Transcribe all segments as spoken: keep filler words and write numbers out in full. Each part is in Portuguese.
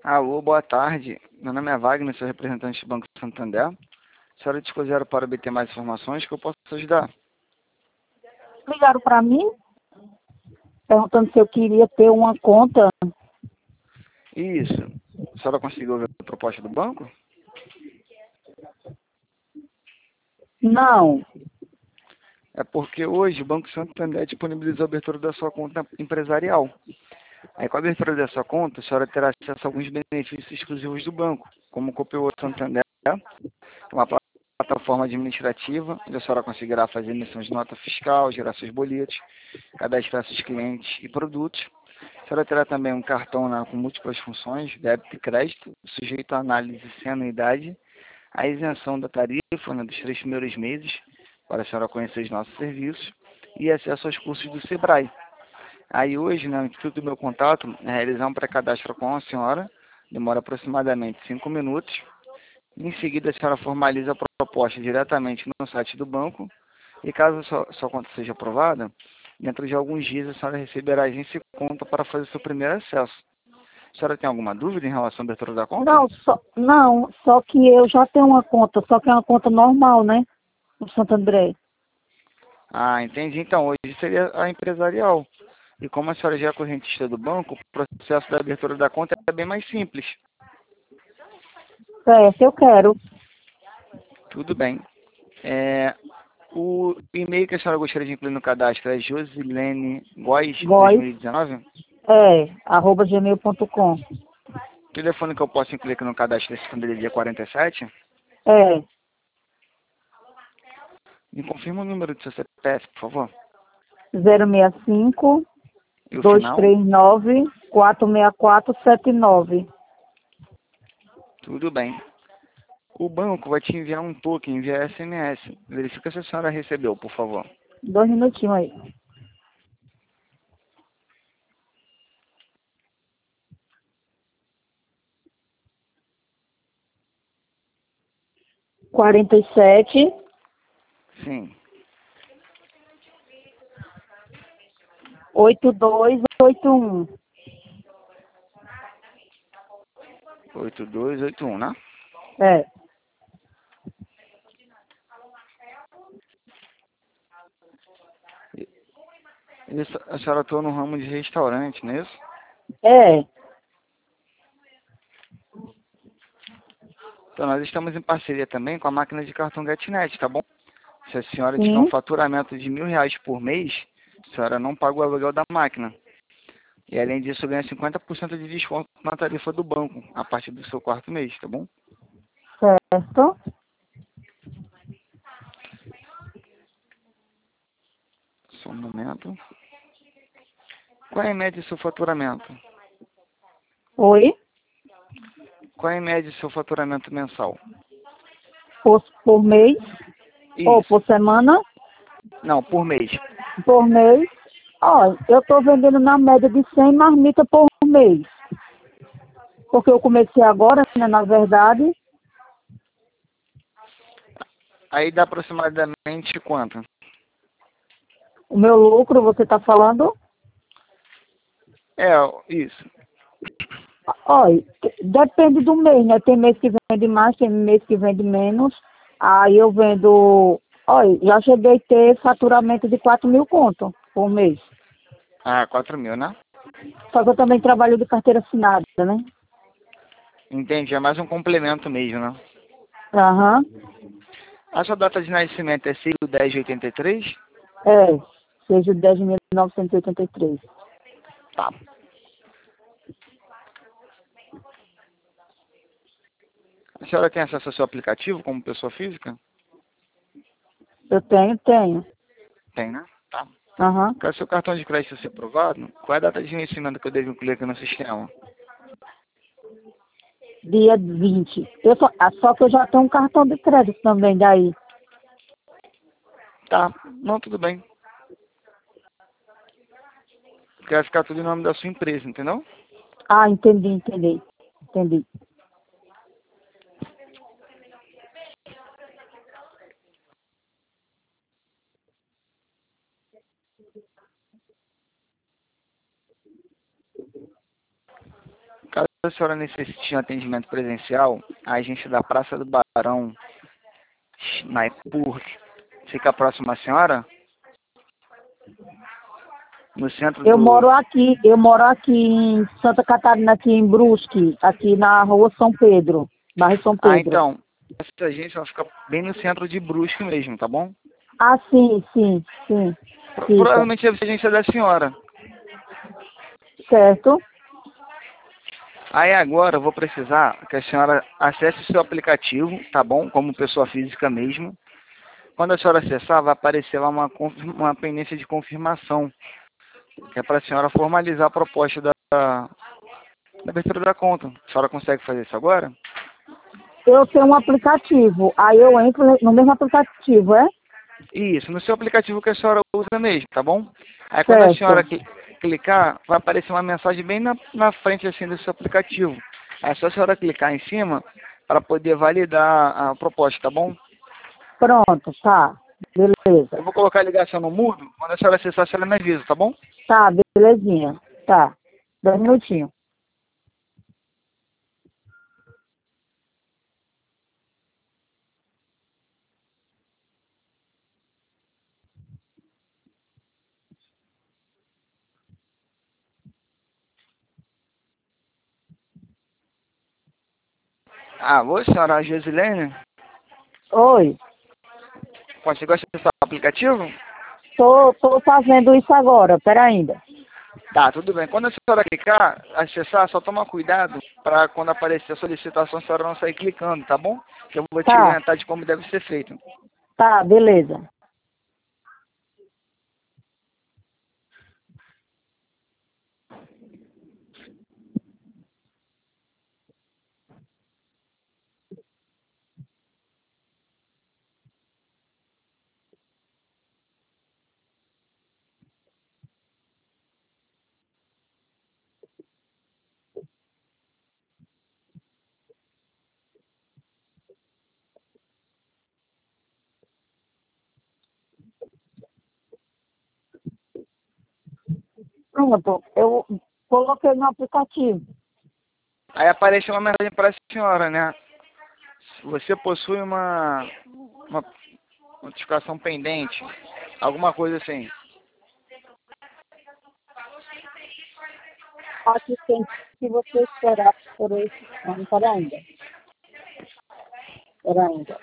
Alô, boa tarde. Meu nome é Wagner, sou representante do Banco Santander. A senhora dispuseram para obter mais informações que eu posso ajudar. Ligaram para mim, perguntando se eu queria ter uma conta. Isso. A senhora conseguiu ver a proposta do banco? Não. É porque hoje o Banco Santander disponibilizou a abertura da sua conta empresarial. Aí, com a abertura da sua conta, a senhora terá acesso a alguns benefícios exclusivos do banco, como o Copioso Santander, uma plataforma administrativa, onde a senhora conseguirá fazer emissão de nota fiscal, gerar seus boletos, cadastrar seus clientes e produtos. A senhora terá também um cartão, né, com múltiplas funções, débito e crédito, sujeito à análise sem anuidade, a isenção da tarifa, né, dos três primeiros meses, para a senhora conhecer os nossos serviços, e acesso aos cursos do Sebrae. Aí hoje, né, o intuito do meu contato é realizar um pré-cadastro com a senhora, demora aproximadamente cinco minutos. Em seguida, a senhora formaliza a proposta diretamente no site do banco, e caso a sua, sua conta seja aprovada, dentro de alguns dias a senhora receberá a agência e conta para fazer seu primeiro acesso. A senhora tem alguma dúvida em relação à abertura da conta? Não, só, não, só que eu já tenho uma conta, só que é uma conta normal, né? No Santo André. Ah, entendi. Então, hoje seria a empresarial. E como a senhora já é correntista do banco, o processo da abertura da conta é bem mais simples. Certo, eu quero. Tudo bem. É, o e-mail que a senhora gostaria de incluir no cadastro é josilene góes dois Góis, mil e dezenove? é, arroba gmail ponto com. O telefone que eu posso incluir aqui no cadastro desse fundo é quarenta e sete? É, Me confirma o número do seu C P F, por favor. zero seis cinco, E o dois final? três nove, quatro seis quatro sete nove. Tudo bem. O banco vai te enviar um token via S M S. Verifica se a senhora recebeu, por favor. Dois minutinhos aí. quarenta e sete, Sim. oitenta e dois, oitenta e um. oito dois oito um, né? É, Isso, a senhora atua no ramo de restaurante, não é isso? é. Então, nós estamos em parceria também com a máquina de cartão GetNet, tá bom? Se a senhora tiver um Sim. faturamento de mil reais por mês, a senhora não paga o aluguel da máquina. E além disso, ganha cinquenta por cento de desconto na tarifa do banco, a partir do seu quarto mês, tá bom? Certo. Só um momento. Qual é em média o seu faturamento? Oi? Qual é em média o seu faturamento mensal? Por, por mês, ou Isso. por semana, Não, por mês. por mês. Ó, eu estou vendendo na média de cem marmitas por mês. Porque eu comecei agora, né, na verdade. Aí dá aproximadamente quanto? O meu lucro, você está falando? É, isso. Olha, depende do mês, né? Tem mês que vende mais, tem mês que vende menos. Aí eu vendo... Olha, já cheguei a ter faturamento de quatro mil conto por mês. Ah, quatro mil, né? Só que eu também trabalho de carteira assinada, né? Entendi, é mais um complemento mesmo, né? Aham. A sua data de nascimento é seis de dez de oitenta e três? É, seja dez de mil novecentos e oitenta e três. Tá. A senhora tem acesso ao seu aplicativo como pessoa física? Eu tenho, tenho. Tem, né? Tá. Aham. Para o seu cartão de crédito ser aprovado, qual é a data de vencimento que eu devo incluir aqui no sistema? Dia vinte. Eu só, ah, só que eu já tenho um cartão de crédito também daí. Tá. Não, tudo bem. Porque vai ficar tudo em nome da sua empresa, entendeu? Ah, entendi, entendi. Entendi. Caso a senhora necessita de um atendimento presencial, a agência da Praça do Barão, na Epur, fica próxima à senhora, no centro Eu do... moro aqui, eu moro aqui em Santa Catarina, aqui em Brusque, aqui na rua São Pedro, bairro São Ah, Pedro. então, essa agência ela fica bem no centro de Brusque mesmo, tá bom? Ah, sim, sim, sim, Pro- fica, Provavelmente deve ser a agência da senhora. certo? Aí agora eu vou precisar que a senhora acesse o seu aplicativo, tá bom? Como pessoa física mesmo. Quando a senhora acessar, vai aparecer lá uma, confir- uma pendência de confirmação, que é para a senhora formalizar a proposta da, da abertura da conta. A senhora consegue fazer isso agora? Eu tenho um aplicativo, aí eu entro no mesmo aplicativo, é? Isso, no seu aplicativo que a senhora usa mesmo, tá bom? Aí quando a senhora Certo. cli- clicar, vai aparecer uma mensagem bem na, na frente assim do seu aplicativo. Aí é só a senhora clicar em cima para poder validar a proposta, tá bom? Pronto, tá. Eu Beleza. vou colocar a ligação no mudo, quando a senhora acessar, a senhora me avisa, tá bom? Tá, belezinha. Tá. Dois minutinhos. Ah, oi, senhora Josilene, Oi. você gosta desse aplicativo? Tô, tô fazendo isso agora, pera ainda. Tá, tudo bem. Quando a senhora clicar, acessar, só toma cuidado para quando aparecer a solicitação, a senhora não sair clicando, tá bom? Que eu vou te Tá, orientar de como deve ser feito. tá, beleza. Pronto, eu coloquei no aplicativo. Aí aparece uma mensagem para a senhora, né? Você possui uma, uma notificação pendente, alguma coisa assim. Aqui tem que você esperar por esse ano, pera ainda. Pera ainda.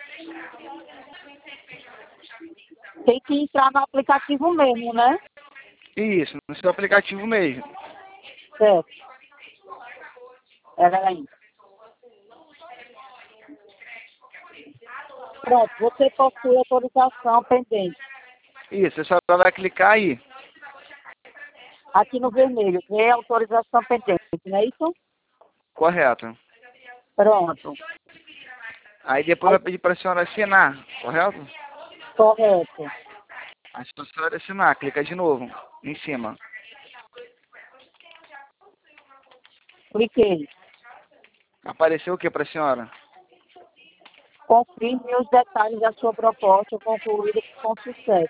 Tem que entrar no aplicativo mesmo, né? Isso, no seu aplicativo mesmo. Certo. Pera ainda. Pronto, você possui autorização pendente. Isso, a senhora vai clicar aí. Aqui no vermelho, é autorização pendente, não é isso? Correto. Pronto. Aí depois Aí, vai pedir para a senhora assinar, correto? correto. Aí se a senhora assinar, clica de novo, em cima. Cliquei. Apareceu o que para a senhora? Confirme os detalhes da sua proposta concluída com sucesso.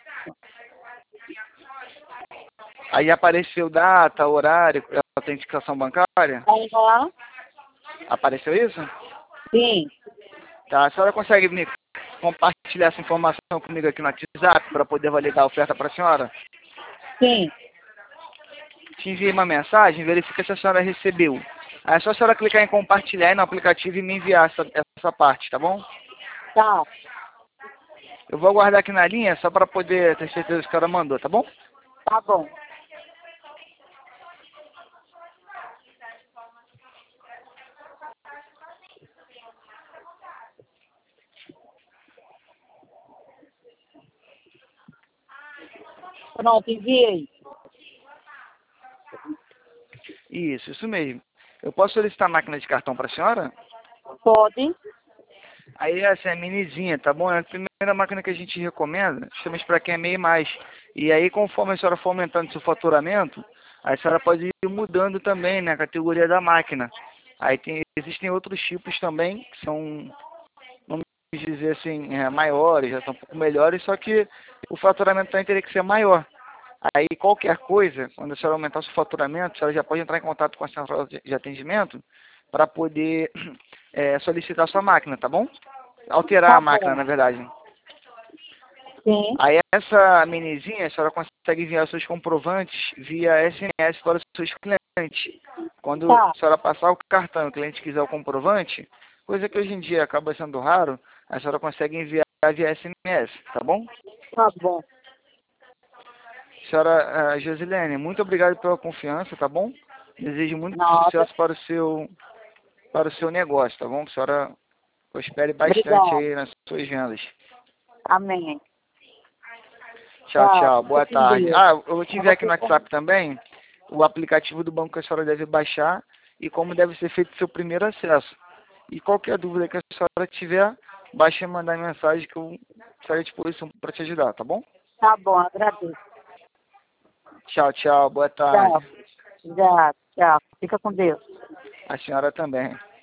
Aí apareceu data, horário, autenticação bancária? Aham. Apareceu isso? Sim, Tá, a senhora consegue me compartilhar essa informação comigo aqui no WhatsApp para poder validar a oferta para a senhora? sim. Te enviei uma mensagem, verifica se a senhora recebeu. Aí é só a senhora clicar em compartilhar aí no aplicativo e me enviar essa, essa parte, tá bom? Tá, Eu vou aguardar aqui na linha só para poder ter certeza que a senhora mandou, tá bom? tá bom. Pronto, enviei. Isso, isso mesmo. Eu posso solicitar a máquina de cartão para a senhora? Pode. Aí essa é a minizinha, tá bom? É a primeira máquina que a gente recomenda, justamente para quem é meio mais. E aí, conforme a senhora for aumentando seu faturamento, a senhora pode ir mudando também, né, a categoria da máquina. Aí tem, existem outros tipos também, que são, vamos dizer assim, é, maiores, já são um pouco melhores, só que o faturamento também teria que ser maior. Aí qualquer coisa, quando a senhora aumentar o seu faturamento, a senhora já pode entrar em contato com a central de de atendimento para poder é, solicitar sua máquina, tá bom? Alterar Tá a máquina, bom. na verdade. Sim. Aí essa menizinha, a senhora consegue enviar seus comprovantes via S M S para os seus clientes. Quando Tá. a senhora passar o cartão e o cliente quiser o comprovante, coisa que hoje em dia acaba sendo raro, a senhora consegue enviar via S M S, tá bom? Tá bom. Senhora uh, Josilene, muito obrigado pela confiança, tá bom? Desejo muito Nossa. sucesso para o seu, para o seu negócio, tá bom? Que a senhora prospere bastante Obrigada. aí nas suas vendas. Amém. Tchau, Tchau. tchau. Fica Boa com tarde. Deus. Ah, eu vou te Pra enviar aqui você no também. WhatsApp também o aplicativo do banco que a senhora deve baixar e como deve ser feito o seu primeiro acesso. E qualquer dúvida que a senhora tiver, baixe e mandar mensagem que eu estarei à disposição para te ajudar, tá bom? Tá bom, agradeço. Tchau, tchau. Boa tarde. Tchau. Já, tchau. Fica com Deus. A senhora também.